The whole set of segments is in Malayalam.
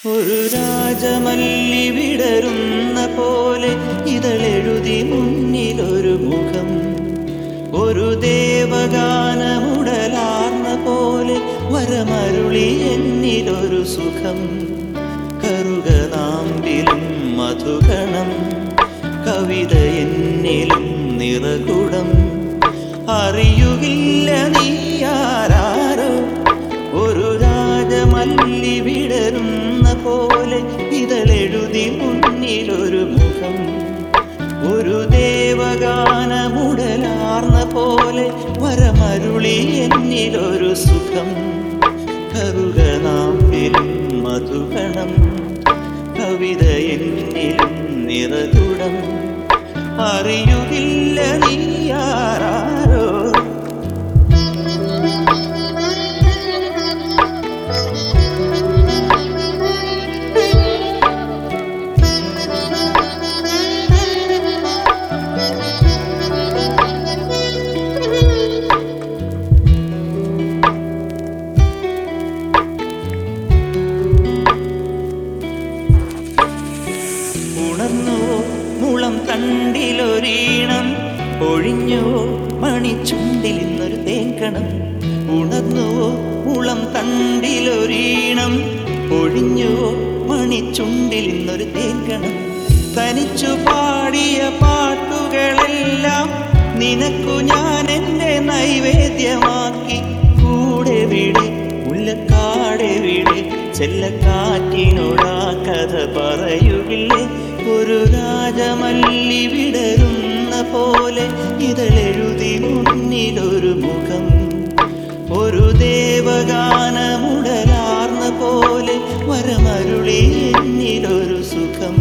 ഒരു രാജമല്ലി വിടരുന്ന പോലെ ഇതളെഴുതി മുന്നിലൊരു മുഖം, ഒരു ദേവഗാനമുടലാർന്ന പോലെ വരമരുളി എന്നിലൊരു സുഖം. കറുകനാമ്പിലും മധുകണം, കവിത എന്നിലും നിറകുടം. അറിയുകില്ല നീയാരോ, ഒരു രാജമല്ലി വിടരുന്ന പോലെ ഇതളെഴുതി മുന്നിലൊരു മുഖം, ഒരു ദേവഗാനമുടലാർന്ന പോലെ വരമരുളി എന്നിലൊരു സുഖം. കറുകനാമ്പിലും മധുകണം, കവിത എന്നിലും നിറകുടം. അറിയുകില്ല നീയാരോ. ഉണർന്നുവോ മുളം തണ്ടിലൊരീണം, ഒഴിഞ്ഞുവോ മണിച്ചുണ്ടിൽ ഇന്നൊരു തേക്കണം. ഉണർന്നുവോ മുളം തണ്ടിലൊരീണം, ഒഴിഞ്ഞുവോ മണിച്ചുണ്ടിൽ ഇന്നൊരു തേക്കണം. തനിച്ചു പാടിയ പാട്ടുകളെല്ലാം നിനക്കു ഞാൻ എൻ്റെ നൈവേദ്യമാക്കി. കൂടെ വിളി മുല്ലക്കാടെ വിളി, ചെല്ലക്കാറ്റിനോടാ കഥ പറയുകില്ലേ. ഒരു രാജമല്ലി വിടരുന്ന പോലെ ഇതളെഴുതി മുന്നിലൊരു മുഖം, ഒരു ദേവഗാനമുടലാർന്ന പോലെ വരമരുളി എന്നിലൊരു സുഖം.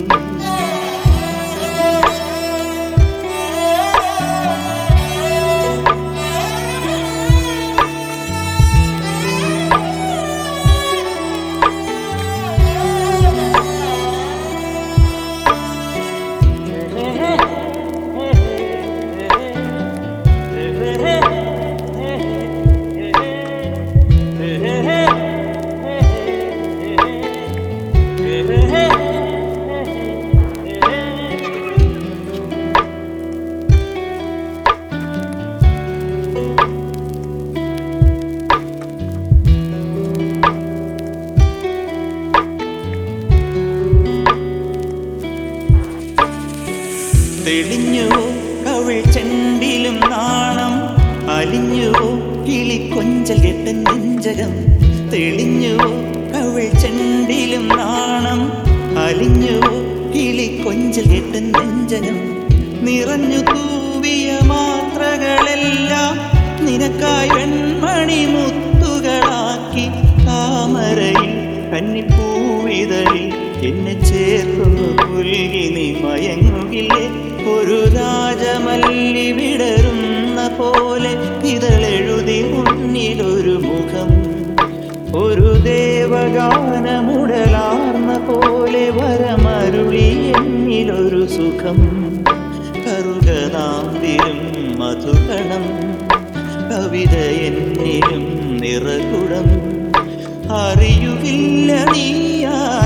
തെളിഞ്ഞുവോ കവിൾ ചെണ്ടിലും നാണം, അലിഞ്ഞുവോ കിളിക്കൊഞ്ചൽ കെട്ടൻ നെഞ്ചകം. തെളിഞ്ഞുവോ കവിൾ ചെണ്ടിലും നാണം, അലിഞ്ഞുവോ കിളിക്കൊഞ്ചൽ കെട്ടൻ നെഞ്ചകം. നിറഞ്ഞു തൂവിയ മാത്രകളെല്ലാം നിനക്കായി വെൺമണി മുത്തുകളാക്കി. താമരയിൽ കന്നിപ്പൂവിതളിൽ എന്നെ ചേർക്കുന്നു പുൽകി നീ മയങ്ങുകില്ലേ. ഒരു രാജമല്ലി വിടരുന്ന പോലെ ഇതളെഴുതി മുന്നിലൊരു മുഖം, ഒരു ദേവഗാനമുടലാർന്ന പോലെ വരമരുളി എന്നിലൊരു സുഖം. കറുകനാമ്പിലും മധുകണം, കവിത എന്നിലും നിറകുടം. അറിയുകില്ല നീയാ